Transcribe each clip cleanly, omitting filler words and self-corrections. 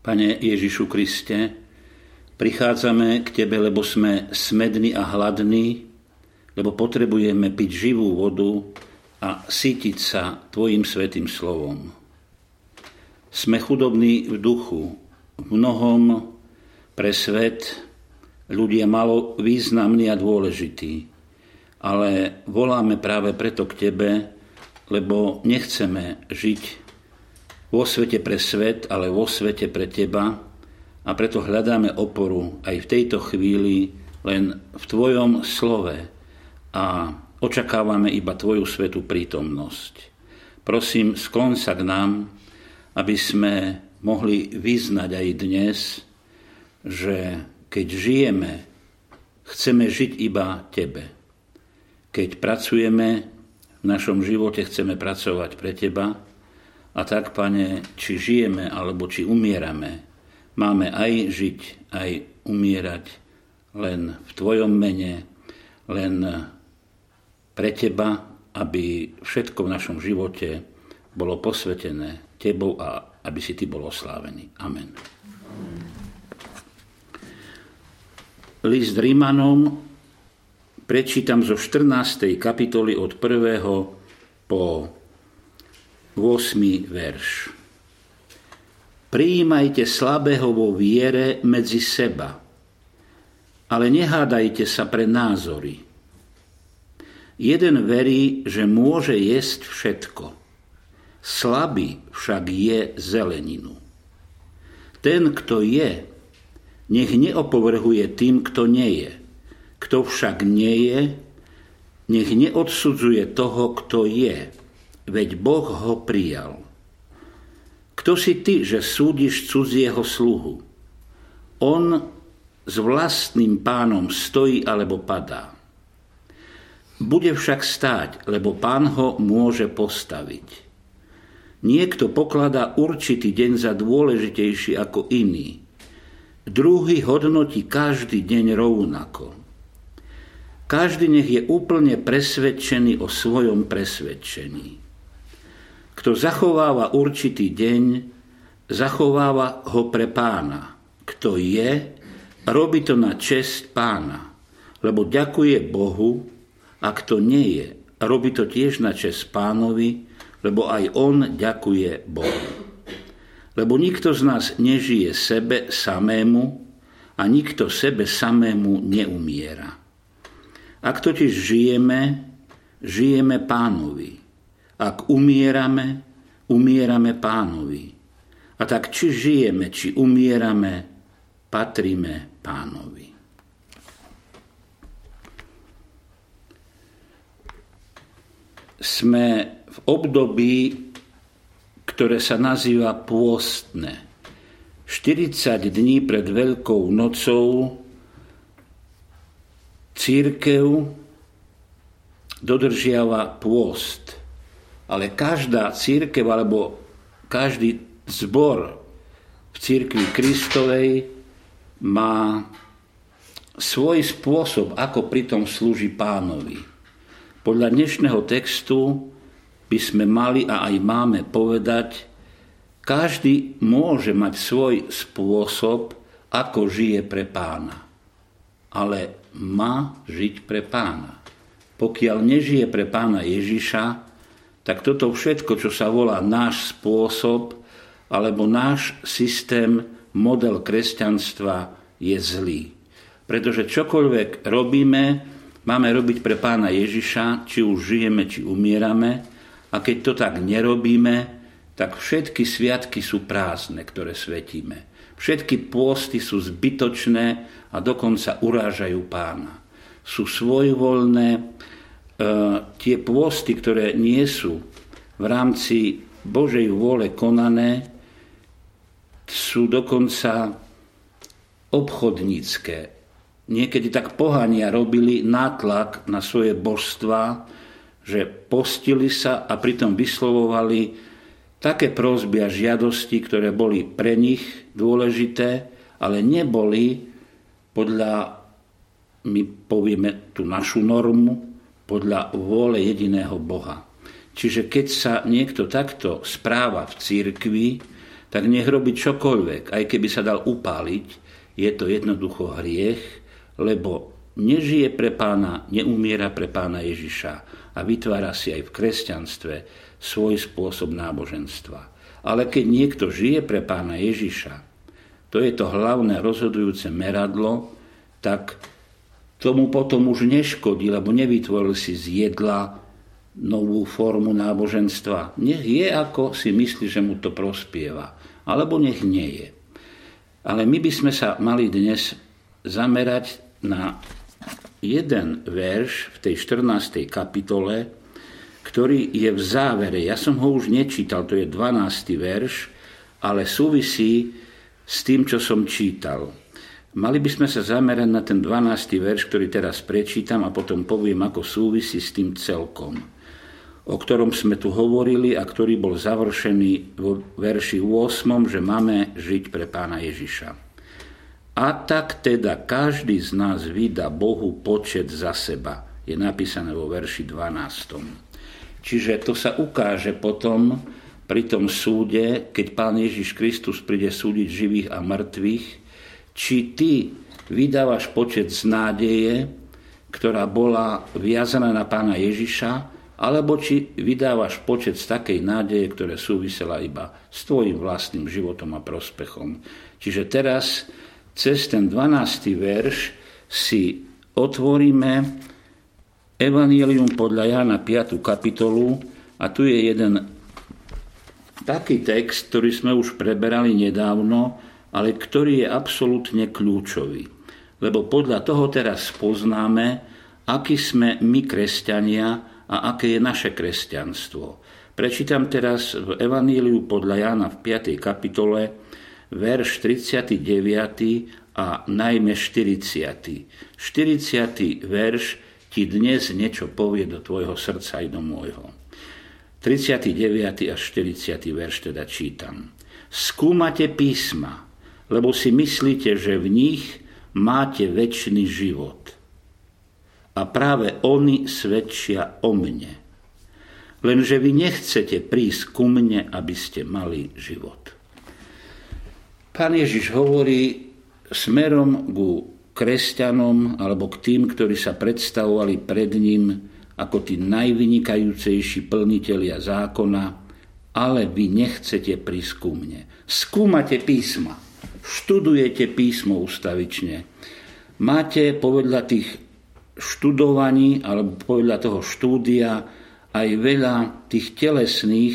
Pane Ježišu Kriste, prichádzame k Tebe, lebo sme smední a hladní, lebo potrebujeme piť živú vodu a sítiť sa Tvojim svätým slovom. Sme chudobní v duchu, v mnohom pre svet, ľudia malo významní a dôležití, ale voláme práve preto k Tebe, lebo nechceme žiť vo svete pre svet, ale vo svete pre Teba, a preto hľadáme oporu aj v tejto chvíli len v Tvojom slove a očakávame iba Tvoju svätú prítomnosť. Prosím, skloň sa k nám, aby sme mohli vyznať aj dnes, že keď žijeme, chceme žiť iba Tebe. Keď pracujeme, v našom živote chceme pracovať pre Teba. A tak, Pane, či žijeme, alebo či umierame, máme aj žiť, aj umierať len v Tvojom mene, len pre Teba, aby všetko v našom živote bolo posvetené Tebou a aby si Ty bol oslávený. Amen. List Rímanom prečítam zo 14. kapitoly od 1. po 8. verš. Prijímajte slabého vo viere medzi seba, ale nehádajte sa pre názory. Jeden verí, že môže jesť všetko. Slabý však je zeleninu. Ten, kto je, nech neopovrhuje tým, kto nie je. Kto však nie je, nech neodsudzuje toho, kto je, veď Boh ho prijal. Kto si ty, že súdiš cudzieho sluhu? On s vlastným pánom stojí alebo padá. Bude však stáť, lebo Pán ho môže postaviť. Niekto pokladá určitý deň za dôležitejší ako iný. Druhý hodnotí každý deň rovnako. Každý nech je úplne presvedčený o svojom presvedčení. Kto zachováva určitý deň, zachováva ho pre Pána. Kto je, robí to na česť Pána, lebo ďakuje Bohu, a kto nie je, robí to tiež na česť Pánovi, lebo aj on ďakuje Bohu. Lebo nikto z nás nežije sebe samému a nikto sebe samému neumiera. Ak totiž žijeme, žijeme Pánovi. Ak umierame, umierame Pánovi. A tak či žijeme, či umierame, patríme Pánovi. Sme v období, ktoré sa nazýva pôstne. 40 dní pred Veľkou nocou cirkev dodržiava pôst. Ale každá cirkev alebo každý zbor v cirkvi Kristovej má svoj spôsob, ako pritom slúži Pánovi. Podľa dnešného textu by sme mali a aj máme povedať, každý môže mať svoj spôsob, ako žije pre Pána. Ale má žiť pre Pána. Pokiaľ nežije pre Pána Ježiša, tak toto všetko, čo sa volá náš spôsob alebo náš systém, model kresťanstva, je zlý. Pretože čokoľvek robíme, máme robiť pre Pána Ježiša, či už žijeme, či umierame. A keď to tak nerobíme, tak všetky sviatky sú prázdne, ktoré svetíme. Všetky pôsty sú zbytočné a dokonca urážajú Pána. Sú svojvoľné. Tie pôsty, ktoré nie sú v rámci Božej vôle konané, sú dokonca obchodnícke. Niekedy tak pohania robili nátlak na svoje božstvá, že postili sa a pritom vyslovovali také prosby a žiadosti, ktoré boli pre nich dôležité, ale neboli podľa, my povieme tú našu normu, podľa vôle jediného Boha. Čiže keď sa niekto takto správa v cirkvi, tak nech robí čokoľvek, aj keby sa dal upáliť, je to jednoducho hriech, lebo nežije pre Pána, neumiera pre Pána Ježiša a vytvára si aj v kresťanstve svoj spôsob náboženstva. Ale keď niekto žije pre Pána Ježiša, to je to hlavné rozhodujúce meradlo, tak tomu potom už neškodí, lebo nevytvoril si z jedla novú formu náboženstva. Nech je, ako si myslí, že mu to prospieva, alebo nech nie je. Ale my by sme sa mali dnes zamerať na jeden verš v tej 14. kapitole, ktorý je v závere. Ja som ho už nečítal, to je 12. verš, ale súvisí s tým, čo som čítal. Mali by sme sa zamerať na ten 12. verš, ktorý teraz prečítam a potom poviem, ako súvisí s tým celkom, o ktorom sme tu hovorili a ktorý bol završený vo verši 8, že máme žiť pre Pána Ježiša. A tak teda každý z nás vydá Bohu počet za seba. Je napísané vo verši 12. Čiže to sa ukáže potom pri tom súde, keď Pán Ježiš Kristus príde súdiť živých a mŕtvych, či ty vydávaš počet z nádeje, ktorá bola viazaná na Pána Ježiša, alebo či vydávaš počet z takej nádeje, ktorá súvisela iba s tvojim vlastným životom a prospechom. Čiže teraz cez ten 12. verš si otvoríme Evanjelium podľa Jána 5. kapitolu a tu je jeden taký text, ktorý sme už preberali nedávno, ale ktorý je absolútne kľúčový. Lebo podľa toho teraz poznáme, akí sme my kresťania a aké je naše kresťanstvo. Prečítam teraz v Evanjeliu podľa Jána v 5. kapitole verš 39. a najmä 40. 40. verš ti dnes niečo povie do tvojho srdca i do môjho. 39. až 40. verš teda čítam. Skúmate písma, lebo si myslíte, že v nich máte večný život. A práve oni svedčia o mne. Lenže vy nechcete prísť ku mne, aby ste mali život. Pán Ježiš hovorí smerom ku kresťanom alebo k tým, ktorí sa predstavovali pred ním ako tí najvynikajúcejší plnitelia zákona, ale vy nechcete prísť ku mne. Skúmate písma, študujete písmo ustavične. Máte podľa tých študovaní alebo podľa toho štúdia aj veľa tých telesných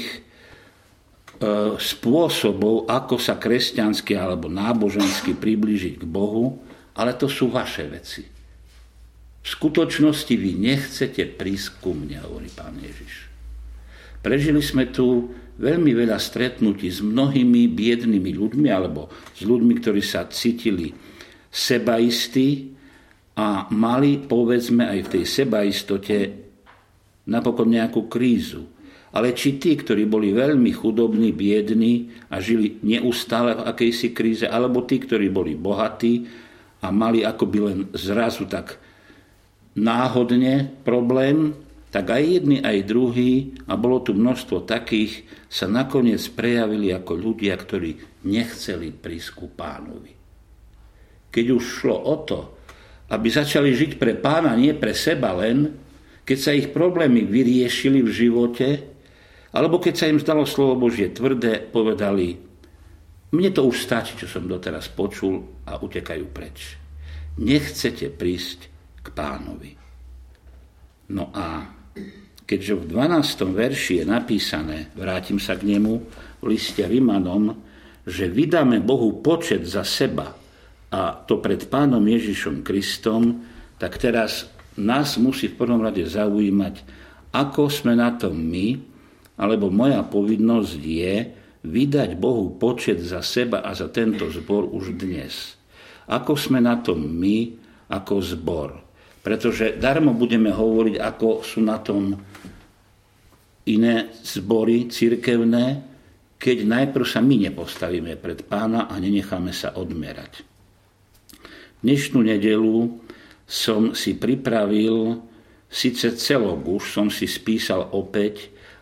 spôsobov, ako sa kresťansky alebo nábožensky priblížiť k Bohu, ale to sú vaše veci. V skutočnosti vy nechcete prísť ku mne, hovorí Pán Ježiš. Prežili sme tu veľmi veľa stretnutí s mnohými biednými ľuďmi alebo s ľuďmi, ktorí sa cítili sebaistí a mali, povedzme, aj v tej sebaistote napokon nejakú krízu. Ale či tí, ktorí boli veľmi chudobní, biední a žili neustále v akejsi kríze, alebo tí, ktorí boli bohatí a mali akoby len zrazu tak náhodne problém, tak aj jedni, aj druhí, a bolo tu množstvo takých, sa nakoniec prejavili ako ľudia, ktorí nechceli prísť ku Pánovi. Keď už šlo o to, aby začali žiť pre Pána, nie pre seba len, keď sa ich problémy vyriešili v živote, alebo keď sa im zdalo slovo Božie tvrdé, povedali, mne to už stačí, čo som doteraz počul, a utekajú preč. Nechcete prísť k Pánovi. No a keďže v 12. verši je napísané, vrátim sa k nemu, v liste Rimanom, že vydáme Bohu počet za seba a to pred Pánom Ježišom Kristom, tak teraz nás musí v prvom rade zaujímať, ako sme na tom my, alebo moja povinnosť je vydať Bohu počet za seba a za tento zbor už dnes. Ako sme na tom my, ako zbor. Pretože darmo budeme hovoriť, ako sú na tom iné zbory cirkevné, keď najprv sa my nepostavíme pred Pána a nenecháme sa odmerať. Dnešnú nedeľu som si pripravil, síce celok už som si spísal opäť,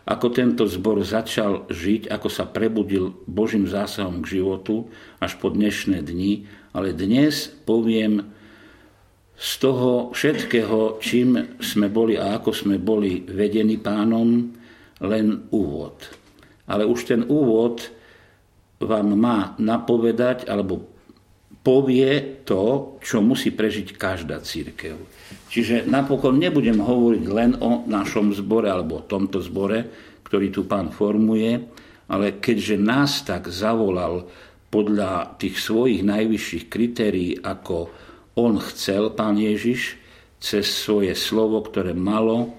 ako tento zbor začal žiť, ako sa prebudil Božím zásahom k životu až po dnešné dni, ale dnes poviem z toho všetkého, čím sme boli a ako sme boli vedení Pánom, len úvod. Ale už ten úvod vám má napovedať, alebo povie to, čo musí prežiť každá cirkev. Čiže napokon nebudem hovoriť len o našom zbore, alebo o tomto zbore, ktorý tu Pán formuje, ale keďže nás tak zavolal podľa tých svojich najvyšších kritérií, ako on chcel, Pán Ježiš, cez svoje slovo, ktoré malo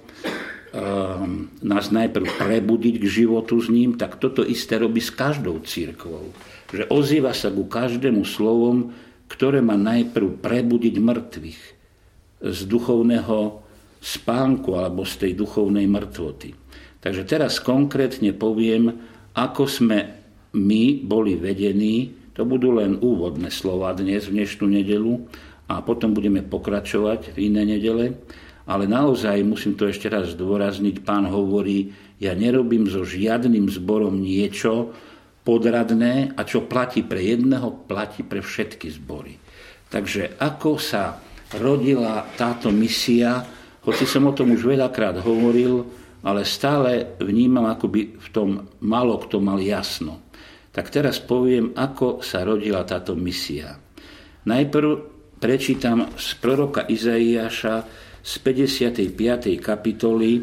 nás najprv prebudiť k životu s ním, tak toto isté robí s každou cirkvou. Že ozýva sa ku každému slovom, ktoré má najprv prebudiť mŕtvych z duchovného spánku alebo z tej duchovnej mŕtvoty. Takže teraz konkrétne poviem, ako sme my boli vedení. To budú len úvodné slova dnes, v dnešnú nedeľu, a potom budeme pokračovať v iné nedele. Ale naozaj, musím to ešte raz zdôrazniť, Pán hovorí, ja nerobím so žiadnym zborom niečo podradné, a čo platí pre jedného, platí pre všetky zbory. Takže ako sa rodila táto misia, hoci som o tom už veľakrát hovoril, ale stále vnímam, ako by v tom malo kto mal jasno. Tak teraz poviem, ako sa rodila táto misia. Najprv prečítam z proroka Izaiáša z 55. kapitoly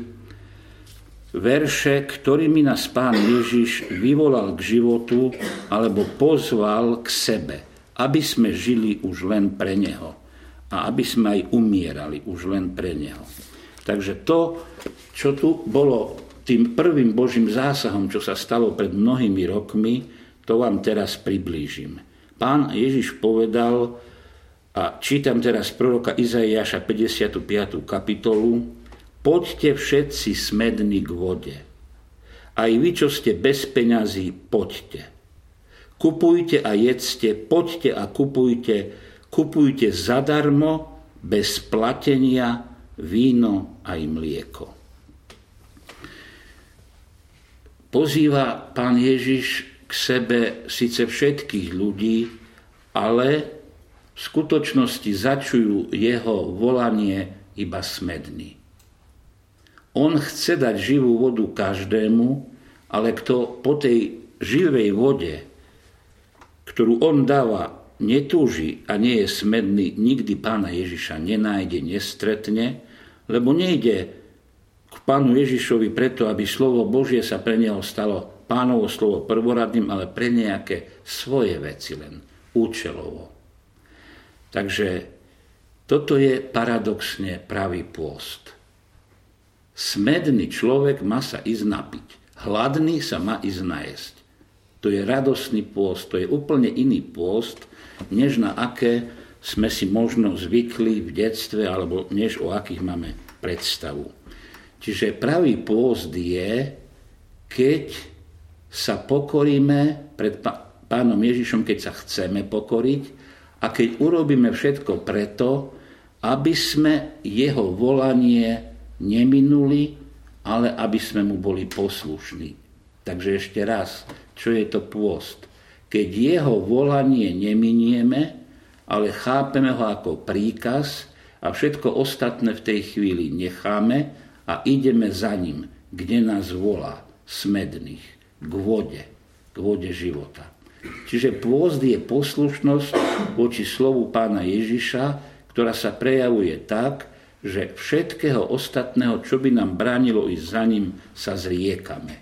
verše, ktorými nás Pán Ježiš vyvolal k životu alebo pozval k sebe, aby sme žili už len pre Neho a aby sme aj umierali už len pre Neho. Takže to, čo tu bolo tým prvým Božím zásahom, čo sa stalo pred mnohými rokmi, to vám teraz priblížim. Pán Ježiš povedal, a čítam teraz proroka Izaiáša 55. kapitolu, poďte všetci smední k vode. Aj vy, čo ste bez peňazí, poďte. Kupujte a jedzte, poďte a kupujte zadarmo, bez platenia, víno aj mlieko. Pozýva Pán Ježiš k sebe síce všetkých ľudí, ale v skutočnosti začujú jeho volanie iba smední. On chce dať živú vodu každému, ale kto po tej živej vode, ktorú on dáva, netúži a nie je smedný, nikdy Pána Ježiša nenájde, nestretne, lebo nejde k Pánu Ježišovi preto, aby slovo Božie sa pre neho stalo Pánovo slovo prvoradným, ale pre nejaké svoje veci len, účelovo. Takže toto je paradoxne pravý pôst. Smedný človek má sa ísť napiť. Hladný sa má ísť najesť. To je radostný pôst, to je úplne iný pôst, než na aké sme si možno zvykli v detstve, alebo než o akých máme predstavu. Čiže pravý pôst je, keď sa pokoríme pred Pánom Ježišom, keď sa chceme pokoriť, a keď urobíme všetko preto, aby sme jeho volanie neminuli, ale aby sme mu boli poslušní. Takže ešte raz, čo je to pôst? Keď jeho volanie neminieme, ale chápeme ho ako príkaz a všetko ostatné v tej chvíli necháme a ideme za ním, kde nás volá, smedných, k vode života. Čiže pôst je poslušnosť voči slovu Pána Ježiša, ktorá sa prejavuje tak, že všetkého ostatného, čo by nám bránilo ísť za ním, sa zriekame.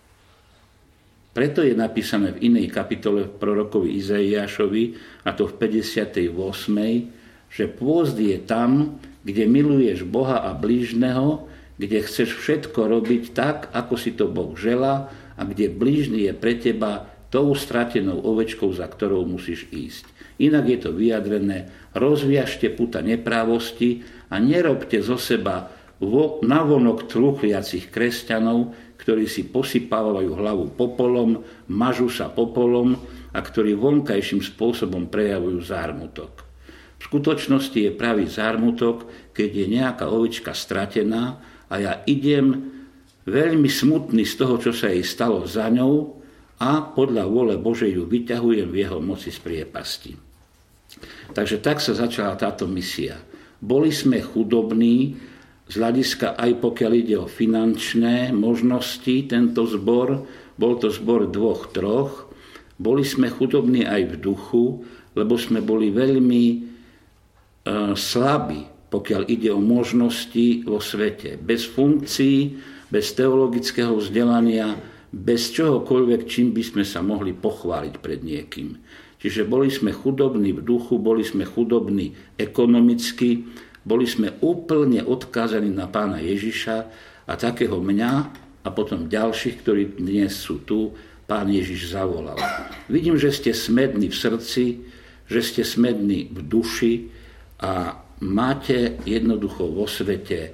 Preto je napísané v inej kapitole v prorokovi Izaiášovi, a to v 58., že pôst je tam, kde miluješ Boha a blížneho, kde chceš všetko robiť tak, ako si to Boh želá, a kde blížny je pre teba tou stratenou ovečkou, za ktorou musíš ísť. Inak je to vyjadrené, rozviažte puta neprávosti a nerobte zo seba navonok truchliacich kresťanov, ktorí si posypávajú hlavu popolom, mažú sa popolom a ktorí vonkajším spôsobom prejavujú zármutok. V skutočnosti je pravý zármutok, keď je nejaká ovečka stratená a ja idem veľmi smutný z toho, čo sa jej stalo za ňou a podľa vôle Božej ju vyťahujem v jeho moci z priepasti. Takže tak sa začala táto misia. Boli sme chudobní, z hľadiska aj pokiaľ ide o finančné možnosti, tento zbor, bol to zbor 2-3, boli sme chudobní aj v duchu, lebo sme boli veľmi slabí, pokiaľ ide o možnosti vo svete. Bez funkcií, bez teologického vzdelania, bez čohokoľvek, čím by sme sa mohli pochváliť pred niekým. Čiže boli sme chudobní v duchu, boli sme chudobní ekonomicky, boli sme úplne odkázaní na Pána Ježiša a takého mňa a potom ďalších, ktorí dnes sú tu, Pán Ježiš zavolal. Vidím, že ste smední v srdci, že ste smední v duši a máte jednoducho vo svete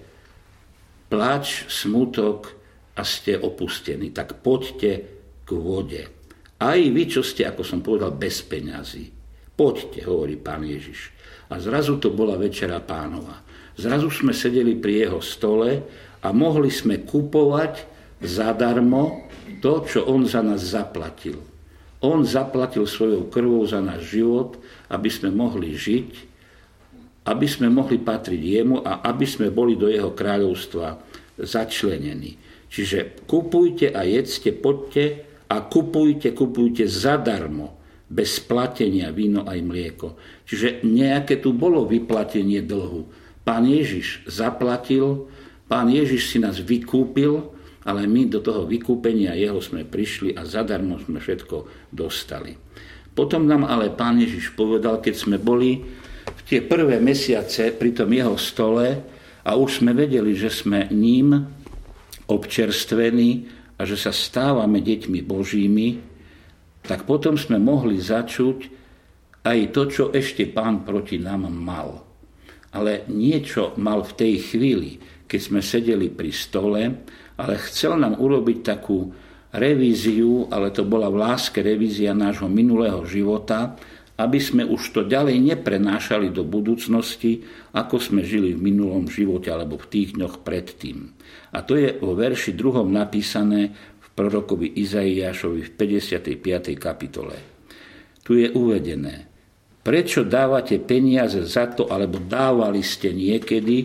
pláč, smutok a ste opustení. Tak poďte k vode. Aj vy, čo ste, ako som povedal, bez peňazí. Poďte, hovorí Pán Ježiš. A zrazu to bola Večera Pánova. Zrazu sme sedeli pri jeho stole a mohli sme kupovať zadarmo to, čo on za nás zaplatil. On zaplatil svojou krvou za náš život, aby sme mohli žiť, aby sme mohli patriť jemu a aby sme boli do jeho kráľovstva začlenení. Čiže kupujte a jedzte, poďte a kupujte zadarmo, bez platenia víno aj mlieko. Čiže nejaké tu bolo vyplatenie dlhu. Pán Ježiš zaplatil, Pán Ježiš si nás vykúpil, ale my do toho vykúpenia jeho sme prišli a zadarmo sme všetko dostali. Potom nám ale Pán Ježiš povedal, keď sme boli v tie prvé mesiace pri tom jeho stole a už sme vedeli, že sme ním občerstvení a že sa stávame deťmi Božími, tak potom sme mohli začuť aj to, čo ešte Pán proti nám mal. Ale niečo mal v tej chvíli, keď sme sedeli pri stole, ale chcel nám urobiť takú revíziu, ale to bola v láske revízia nášho minulého života, aby sme už to ďalej neprenášali do budúcnosti, ako sme žili v minulom živote alebo v tých dňoch predtým. A to je vo verši 2. napísané prorokovi Izaiášovi v 55. kapitole. Tu je uvedené, prečo dávate peniaze za to, alebo dávali ste niekedy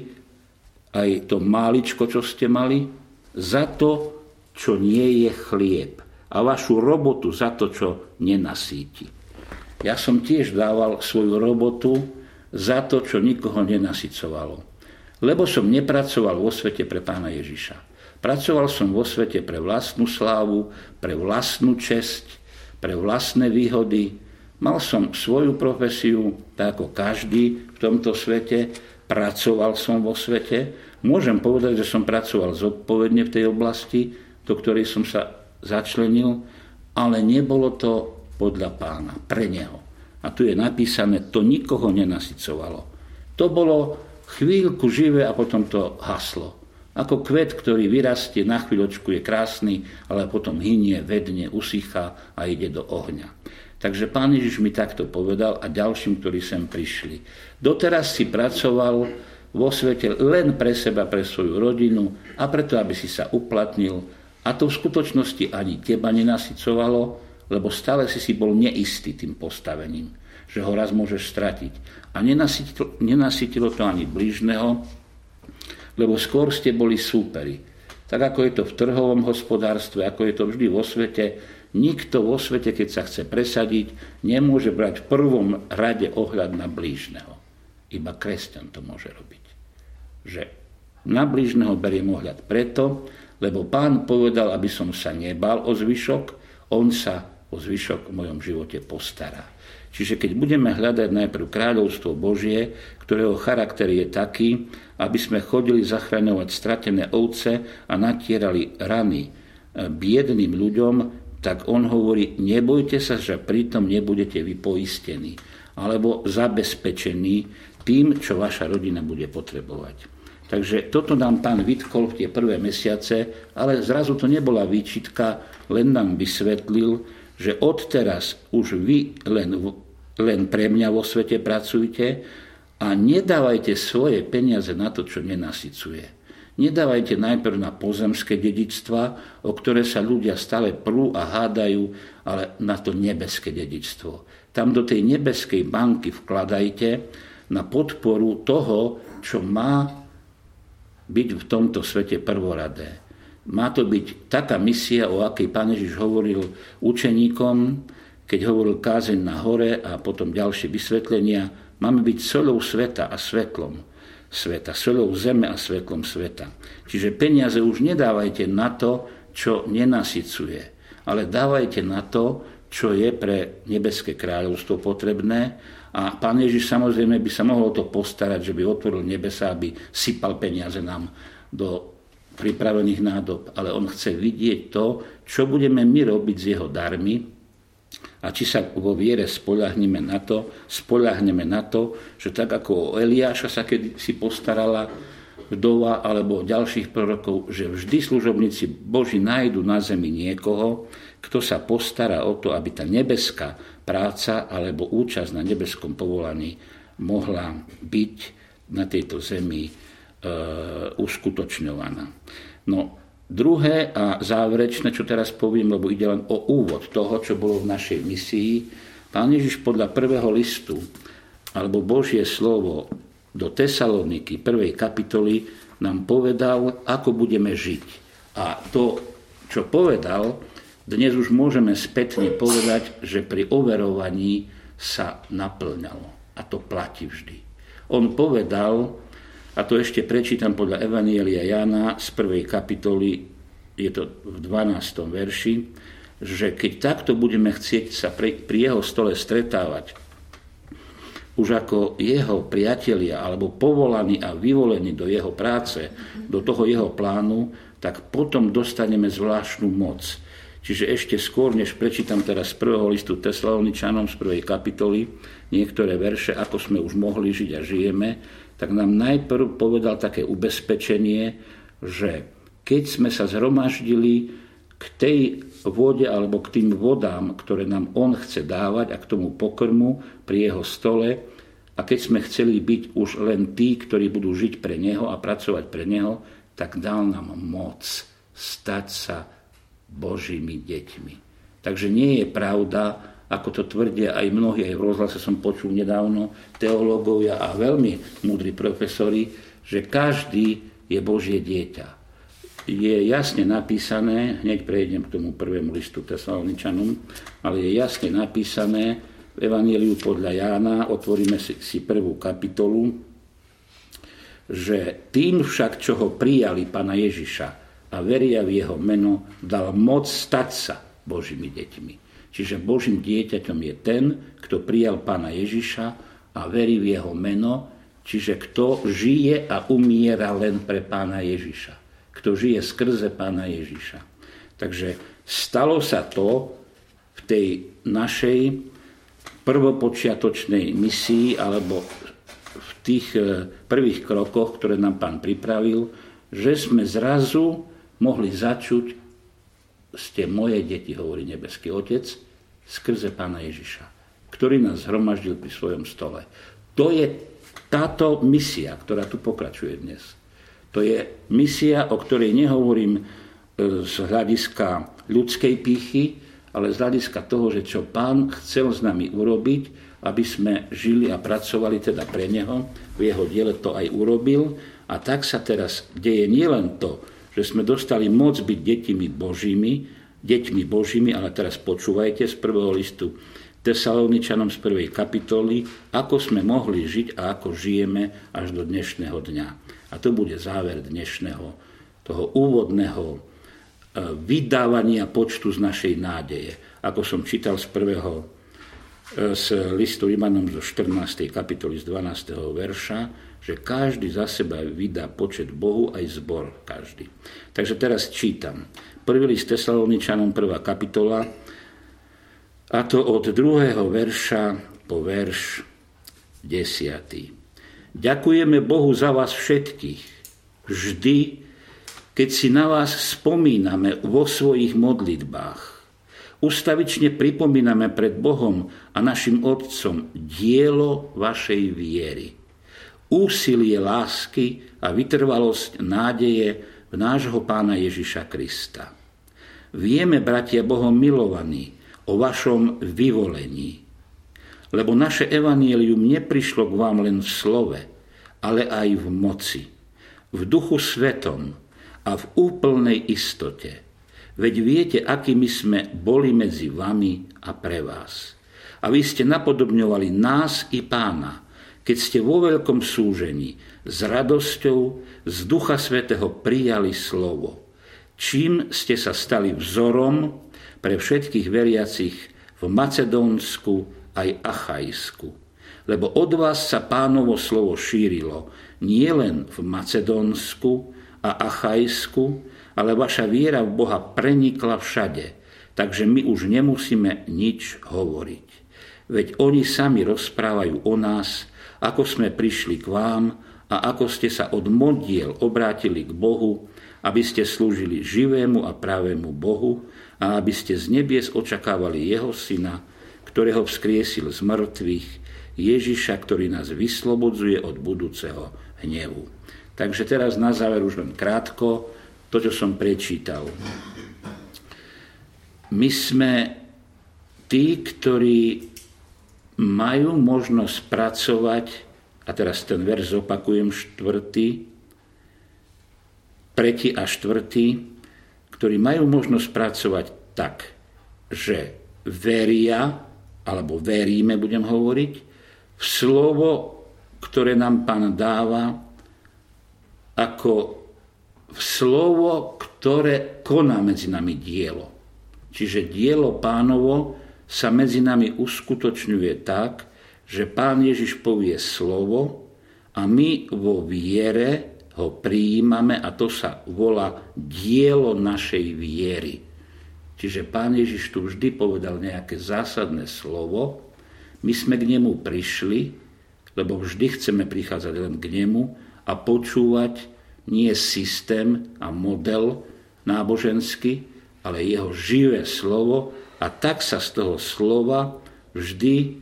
aj to máličko, čo ste mali, za to, čo nie je chlieb a vašu robotu za to, čo nenasíti. Ja som tiež dával svoju robotu za to, čo nikoho nenasycovalo, lebo som nepracoval vo svete pre Pána Ježiša. Pracoval som vo svete pre vlastnú slávu, pre vlastnú česť, pre vlastné výhody. Mal som svoju profesiu, tak ako každý v tomto svete. Pracoval som vo svete. Môžem povedať, že som pracoval zodpovedne v tej oblasti, do ktorej som sa začlenil, ale nebolo to podľa Pána, pre neho. A tu je napísané, to nikoho nenasycovalo. To bolo chvíľku živé a potom to haslo. Ako kvet, ktorý vyrastie, na chvíľočku je krásny, ale potom hynie, vedne, usychá a ide do ohňa. Takže Pán Ježiš mi takto povedal a ďalším, ktorí sem prišli. Doteraz si pracoval vo svete len pre seba, pre svoju rodinu a preto, aby si sa uplatnil. A to v skutočnosti ani teba nenasycovalo, lebo stále si bol neistý tým postavením, že ho raz môžeš stratiť. A nenasytilo to ani blížneho, lebo skôr ste boli súperi. Tak ako je to v trhovom hospodárstve, ako je to vždy vo svete, nikto vo svete, keď sa chce presadiť, nemôže brať v prvom rade ohľad na blížneho. Iba kresťan to môže robiť. Že na blížneho beriem ohľad preto, lebo Pán povedal, aby som sa nebal o zvyšok, on sa o zvyšok v mojom živote postará. Čiže keď budeme hľadať najprv kráľovstvo Božie, ktorého charakter je taký, aby sme chodili zachraňovať stratené ovce a natierali rany biedným ľuďom, tak on hovorí, nebojte sa, že pritom nebudete vy poistení alebo zabezpečení tým, čo vaša rodina bude potrebovať. Takže toto nám Pán vytkol v tie prvé mesiace, ale zrazu to nebola výčitka, len nám vysvetlil, že odteraz už vy len pre mňa vo svete pracujte a nedávajte svoje peniaze na to, čo nenasycuje. Nedávajte najprv na pozemské dedičstva, o ktoré sa ľudia stále prú a hádajú, ale na to nebeské dedičstvo. Tam do tej nebeskej banky vkladajte na podporu toho, čo má byť v tomto svete prvoradé. Má to byť taká misia, o akej Pán Ježiš hovoril učeníkom, keď hovoril kázeň na hore a potom ďalšie vysvetlenia. Máme byť soľou sveta a svetlom sveta, soľou zeme a svetlom sveta. Čiže peniaze už nedávajte na to, čo nenasycuje, ale dávajte na to, čo je pre nebeské kráľovstvo potrebné. A Pán Ježiš samozrejme by sa mohol to postarať, že by otvoril nebesa, aby sypal peniaze nám do pripravených nádob, ale on chce vidieť to, čo budeme my robiť s jeho darmi, a či sa vo viere spoľahneme na to, že tak ako o Eliáša sa kedysi postarala vdova alebo ďalších prorokov, že vždy služobníci Boží nájdu na zemi niekoho, kto sa postará o to, aby tá nebeská práca alebo účasť na nebeskom povolaní mohla byť na tejto zemi uskutočňovaná. No, druhé a záverečné, čo teraz poviem, lebo ide len o úvod toho, čo bolo v našej misii. Pán Ježiš podľa prvého listu, alebo Božie slovo do Tesaloniky, 1. kapitoly, nám povedal, ako budeme žiť. A to, čo povedal, dnes už môžeme spätne povedať, že pri overovaní sa naplňalo. A to platí vždy. On povedal, a to ešte prečítam podľa Evanjelia Jána z 1. kapitoly, je to v 12. verši, že keď takto budeme chcieť sa pri jeho stole stretávať, už ako jeho priatelia, alebo povolaní a vyvolení do jeho práce, do toho jeho plánu, tak potom dostaneme zvláštnu moc. Čiže ešte skôr, než prečítam teraz z 1. listu Tesaloničanom z 1. kapitoly, niektoré verše, ako sme už mohli žiť a žijeme, tak nám najprv povedal také ubezpečenie, že keď sme sa zhromaždili k tej vode alebo k tým vodám, ktoré nám on chce dávať a k tomu pokrmu pri jeho stole, a keď sme chceli byť už len tí, ktorí budú žiť pre neho a pracovať pre neho, tak dal nám moc stať sa Božími deťmi. Takže nie je pravda, ako to tvrdia aj mnohí, aj v rozhlase som počul nedávno, teológovia a veľmi múdri profesori, že každý je Božie dieťa. Je jasne napísané, hneď prejdem k tomu prvému listu Tesaloničanom, ale je jasne napísané v Evanjeliu podľa Jána, otvoríme si 1. kapitolu, že tým však, čo ho prijali Pána Ježiša a veria v jeho meno, dal moc stať sa Božími deťmi. Čiže Božím dieťaťom je ten, kto prijal Pána Ježiša a verí v jeho meno, čiže kto žije a umiera len pre Pána Ježiša. Kto žije skrze Pána Ježiša. Takže stalo sa to v tej našej prvopočiatočnej misii alebo v tých prvých krokoch, ktoré nám Pán pripravil, že sme zrazu mohli začuť: ste moje deti, hovorí nebeský Otec, skrze Pána Ježiša, ktorý nás zhromaždil pri svojom stole. To je táto misia, ktorá tu pokračuje dnes. To je misia, o ktorej nehovorím z hľadiska ľudskej pýchy, ale z hľadiska toho, že čo Pán chcel s nami urobiť, aby sme žili a pracovali teda pre Neho, v jeho diele to aj urobil. A tak sa teraz deje nielen to, že sme dostali moc byť deťmi Božími, ale teraz počúvajte z 1. listu Tesaloničanom z 1. kapitoly, ako sme mohli žiť a ako žijeme až do dnešného dňa. A to bude záver dnešného, toho úvodného vydávania počtu z našej nádeje. Ako som čítal z listu Rimanom zo 14. kapitoly z 12. verša, že každý za seba vydá počet Bohu, aj zbor každý. Takže teraz čítam. Prvý list Tesaloničanom, 1. kapitola, a to od 2. verša po verš 10. Ďakujeme Bohu za vás všetkých. Vždy, keď si na vás spomíname vo svojich modlitbách, ustavične pripomíname pred Bohom a našim Otcom dielo vašej viery. úsilie lásky a vytrvalosť nádeje v nášho Pána Ježiša Krista. Vieme, bratia Bohom milovaní, o vašom vyvolení, lebo naše evanjelium neprišlo k vám len v slove, ale aj v moci, v duchu svetom a v úplnej istote. Veď viete, akými sme boli medzi vami a pre vás. A vy ste napodobňovali nás i Pána, keď ste vo veľkom súžení s radosťou z Ducha Svätého prijali slovo, čím ste sa stali vzorom pre všetkých veriacich v Macedónsku aj Achajsku. Lebo od vás sa Pánovo slovo šírilo nielen v Macedónsku a Achajsku, ale vaša viera v Boha prenikla všade, takže my už nemusíme nič hovoriť. Veď oni sami rozprávajú o nás, ako sme prišli k vám a ako ste sa od modiel obrátili k Bohu, aby ste slúžili živému a pravému Bohu a aby ste z nebies očakávali jeho syna, ktorého vzkriesil z mŕtvych, Ježiša, ktorý nás vyslobodzuje od budúceho hnevu. Takže teraz na záver už len krátko to, čo som prečítal. My sme tí, ktorí majú možnosť pracovať, a teraz ten verš opakujem, 3. a 4., ktorí majú možnosť pracovať tak, že veria, alebo veríme, budem hovoriť, v slovo, ktoré nám Pán dáva, ako v slovo, ktoré koná medzi nami dielo. Čiže dielo Pánovo sa medzi nami uskutočňuje tak, že Pán Ježiš povie slovo a my vo viere ho prijímame a to sa volá dielo našej viery. Čiže Pán Ježiš tu vždy povedal nejaké zásadné slovo, my sme k nemu prišli, lebo vždy chceme prichádzať len k nemu a počúvať nie systém a model náboženský, ale jeho živé slovo a tak sa z toho slova vždy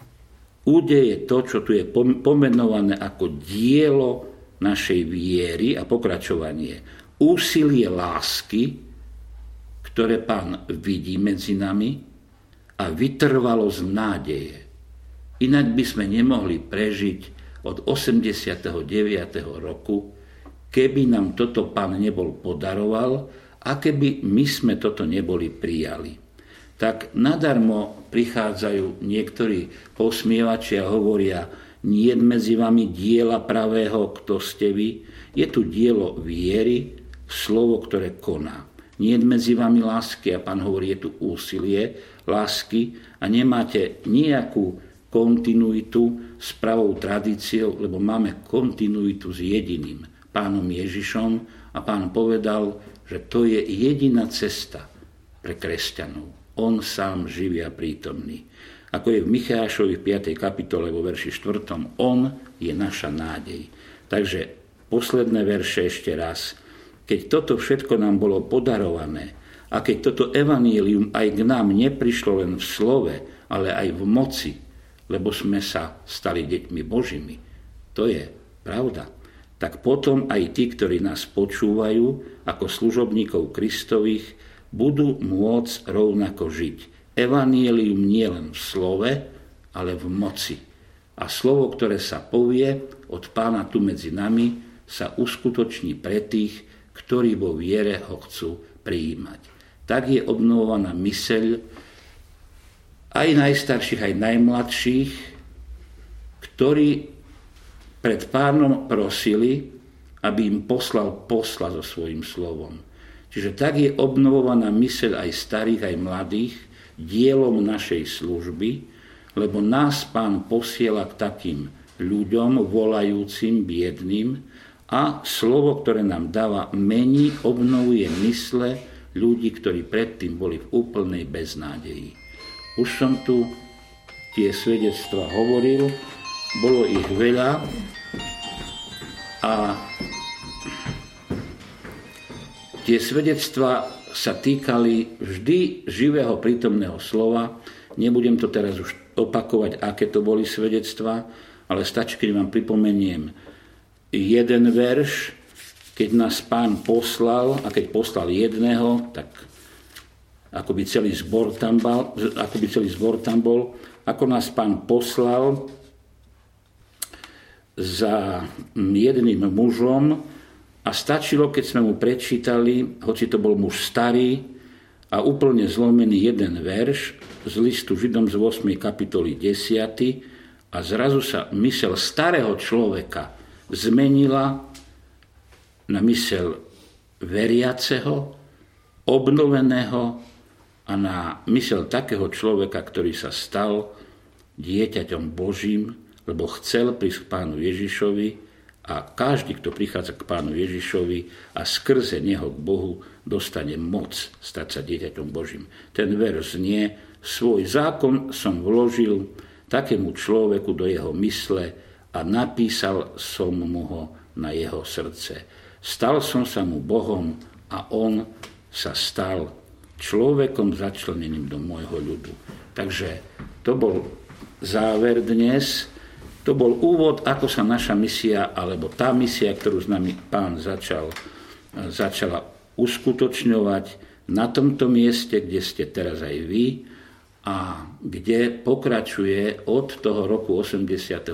udeje to, čo tu je pomenované ako dielo našej viery a pokračovanie. Úsilie lásky, ktoré Pán vidí medzi nami a vytrvalosť nádeje. Inak by sme nemohli prežiť od 89. roku, keby nám toto Pán nebol podaroval a keby my sme toto neboli prijali. Tak nadarmo prichádzajú niektorí posmievači a hovoria, nie je medzi vami diela pravého, kto ste vy. Je tu dielo viery, slovo, ktoré koná. Nie je medzi vami lásky a Pán hovorí, je tu úsilie lásky a nemáte nejakú kontinuitu s pravou tradíciou, lebo máme kontinuitu s jediným Pánom Ježišom a Pán povedal, že to je jediná cesta pre kresťanov. On sám živý a prítomný. Ako je v Michášovi 5. kapitole vo verši 4. On je naša nádej. Takže posledné verše ešte raz. Keď toto všetko nám bolo podarované a keď toto evanjelium aj k nám neprišlo len v slove, ale aj v moci, lebo sme sa stali deťmi Božími, to je pravda, tak potom aj tí, ktorí nás počúvajú ako služobníkov Kristových, budú môcť rovnako žiť. Evanjelium nie len v slove, ale v moci. A slovo, ktoré sa povie od Pána tu medzi nami, sa uskutoční pre tých, ktorí vo viere ho chcú prijímať. Tak je obnovovaná myseľ aj najstarších, aj najmladších, ktorí pred Pánom prosili, aby im poslal posla so svojím slovom. Čiže tak je obnovovaná myseľ aj starých, aj mladých, dielom našej služby, lebo nás Pán posiela k takým ľuďom, volajúcim, biedným, a slovo, ktoré nám dáva, mení, obnovuje mysle ľudí, ktorí predtým boli v úplnej beznádeji. Už som tu tie svedectvá hovoril, bolo ich veľa a tie svedectvá sa týkali vždy živého prítomného slova. Nebudem to teraz už opakovať, aké to boli svedectvá, ale stačí, keď vám pripomeniem jeden verš, keď nás Pán poslal, a keď poslal jedného, tak ako by celý zbor tam bol, ako nás Pán poslal za jedným mužom, a stačilo, keď sme mu prečítali, hoci to bol muž starý a úplne zlomený, jeden verš z listu Židom z 8. kapitoly 10. a zrazu sa myseľ starého človeka zmenila na myseľ veriaceho, obnoveného a na myseľ takého človeka, ktorý sa stal dieťaťom Božím, lebo chcel prísť k Pánu Ježišovi, a každý, kto prichádza k Pánu Ježišovi a skrze neho k Bohu, dostane moc stať sa dieťaťom Božím. Ten verš znie: svoj zákon som vložil takému človeku do jeho mysle a napísal som mu ho na jeho srdce. Stal som sa mu Bohom a on sa stal človekom začleneným do môjho ľudu. Takže to bol záver dnes. To bol úvod, ako sa naša misia, alebo tá misia, ktorú s nami Pán začala uskutočňovať na tomto mieste, kde ste teraz aj vy, a kde pokračuje od toho roku 89.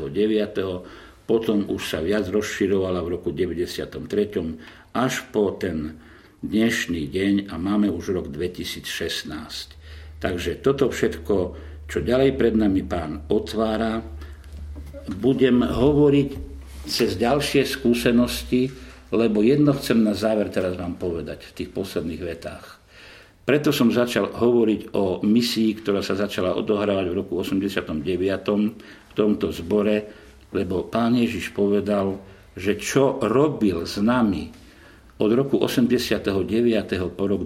Potom už sa viac rozširovala v roku 93. až po ten dnešný deň, a máme už rok 2016. Takže toto všetko, čo ďalej pred nami Pán otvára, budem hovoriť cez ďalšie skúsenosti, lebo jedno chcem na záver teraz vám povedať v tých posledných vetách. Preto som začal hovoriť o misii, ktorá sa začala odohrávať v roku 89. v tomto zbore, lebo Pán Ježiš povedal, že čo robil s nami od roku 89. po rok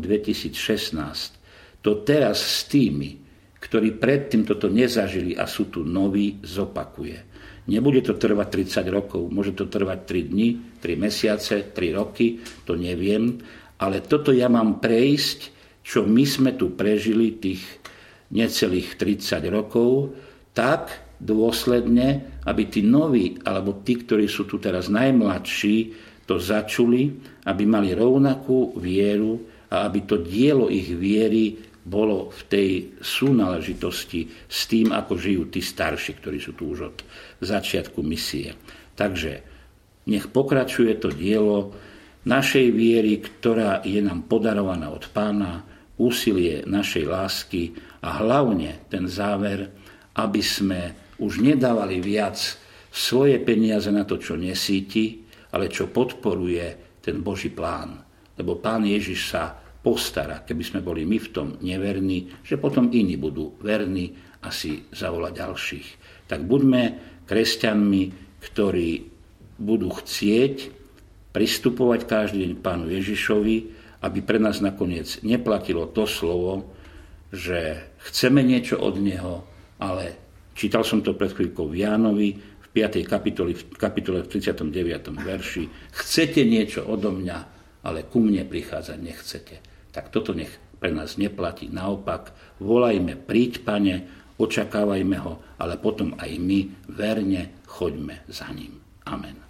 2016, to teraz s tými, ktorí predtým toto nezažili a sú tu noví, zopakuje. Nebude to trvať 30 rokov, môže to trvať 3 dni, 3 mesiace, 3 roky, to neviem, ale toto ja mám prejsť, čo my sme tu prežili tých necelých 30 rokov, tak dôsledne, aby tí noví, alebo tí, ktorí sú tu teraz najmladší, to začuli, aby mali rovnakú vieru a aby to dielo ich viery bolo v tej súnáležitosti s tým, ako žijú tí starší, ktorí sú tu už od začiatku misie. Takže nech pokračuje to dielo našej viery, ktorá je nám podarovaná od Pána, úsilie našej lásky a hlavne ten záver, aby sme už nedávali viac svoje peniaze na to, čo nesíti, ale čo podporuje ten Boží plán. Lebo Pán Ježiš sa postará, keby sme boli my v tom neverní, že potom iní budú verní a si zavolať ďalších. Tak buďme kresťanmi, ktorí budú chcieť pristupovať každý deň k Pánu Ježišovi, aby pre nás nakoniec neplatilo to slovo, že chceme niečo od Neho, ale čítal som to pred chvíľkou v Jánovi, v 5. kapitole v 39. verši. Chcete niečo odo mňa, ale ku mne prichádzať nechcete. Tak toto nech pre nás neplatí. Naopak, volajme, príď, Pane, očakávajme ho, ale potom aj my verne choďme za ním. Amen.